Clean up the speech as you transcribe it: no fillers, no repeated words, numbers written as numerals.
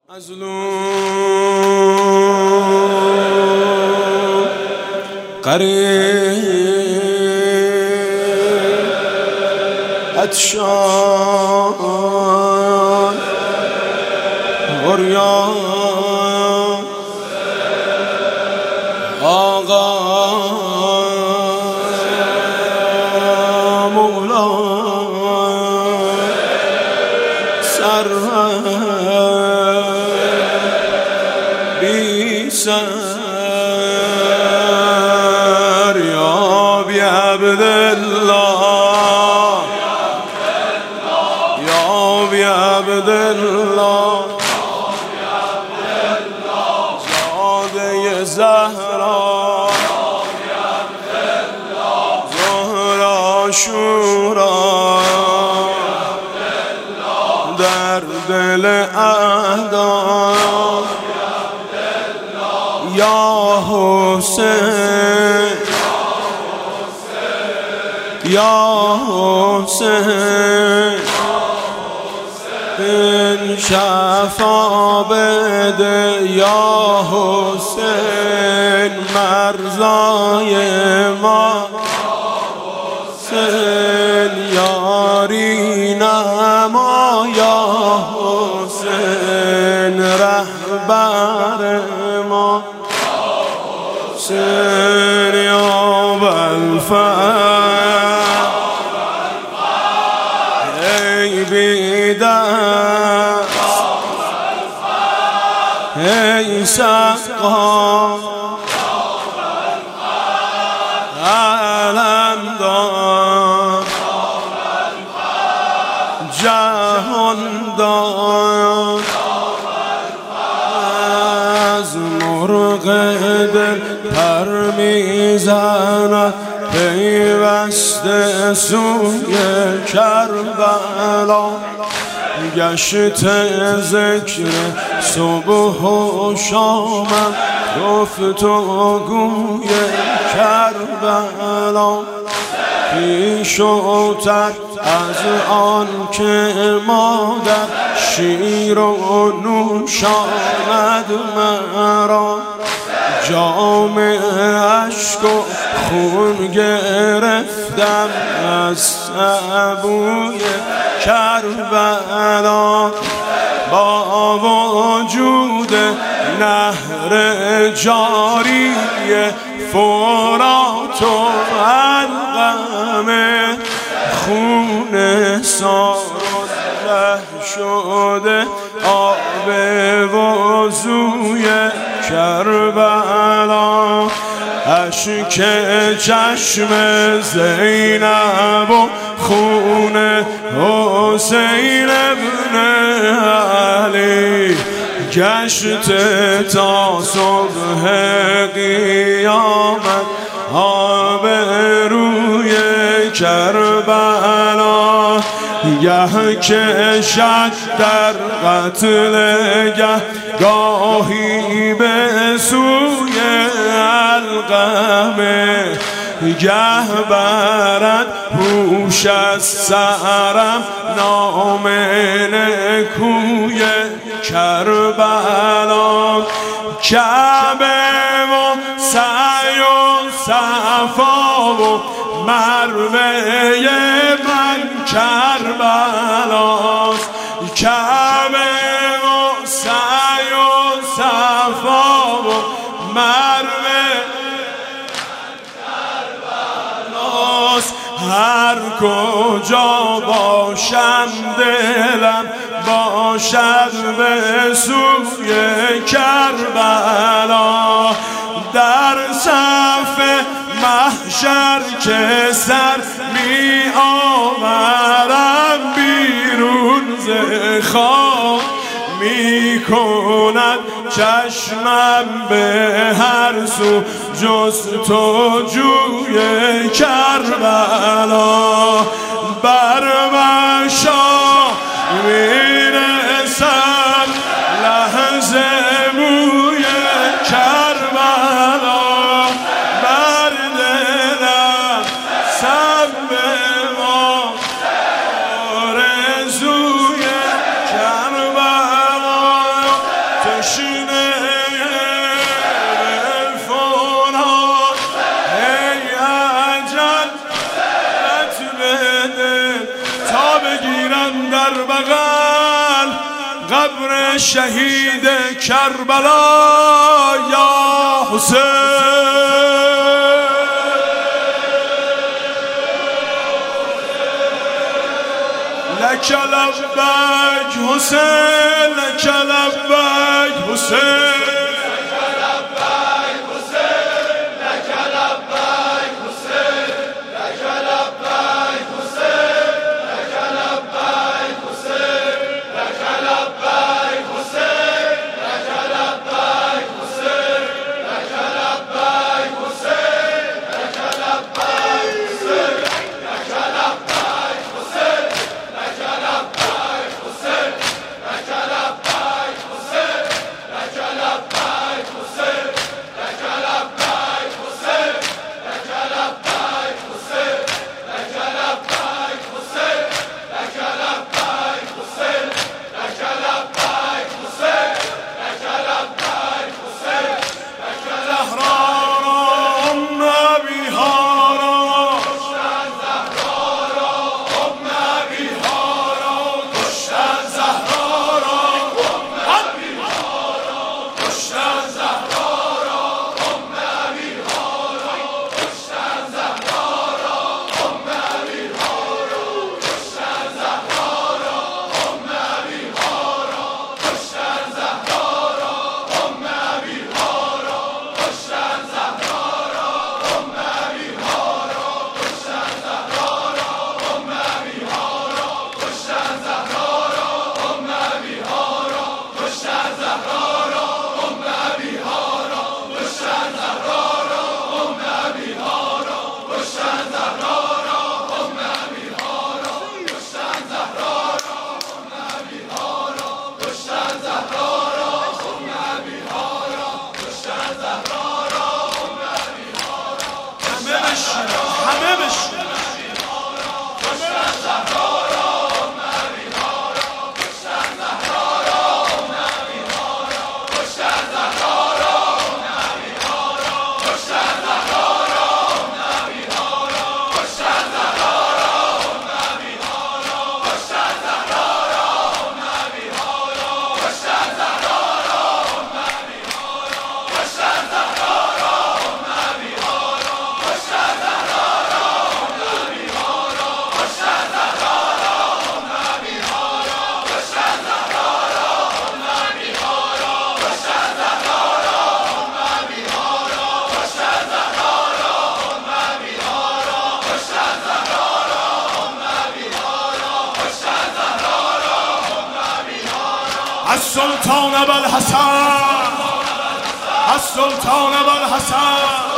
مظلوم قریب عطشان عریان آقا مولا سرور بی سر یا بی عبدالله یا بی عبدالله زاده زهرا زهرا شورا در دل اعدا یا حسین یا حسین این شفا بده یا حسین مرزای ما حسین یاری نما یا حسین رهبر ما حسین یا بالفعل ای بیدست ای سقا علم دار جهان دار از مرغ دل پر میزند پیوسته سوی کربلا گشت ذکر صبح و شامم گفت و گوی کربلا پیشتر از آن که مادر شیر و نوشاند مرا جام اشک و خون گرفتم از سبوی کربلا با وجود نهر جاری فرات و علقمه خون سازه شده آب وضوی کربلا اشک چشم زینب و خون حسین ابن علی گشت تا صبح قیامت آب روی کربلا گه کشد در قتل گه گاهی به سوی علقمه گه برد هوش از سرم نام نکوی کربلا کعبه و سعی و صفا و مروه من کربلاست کعبه و سعی و صفا و مروه کربلاست هر کجا باشم دلم باشد به سوی کربلا در صف محشر که سر می آورم بیرون ز خواب می کند چشمم به هر سو جستجوی کربلا بر مشا میرسد لحظه موی کربلا بر دلم سب ما آرزوی کربلا بشینه فوران ای اجل بده تا بگیرن در بغل قبر شهید کربلا یا حسین. لک لبیک حسین لک لبیک حسین السلطان ابوالحسن السلطان ابوالحسن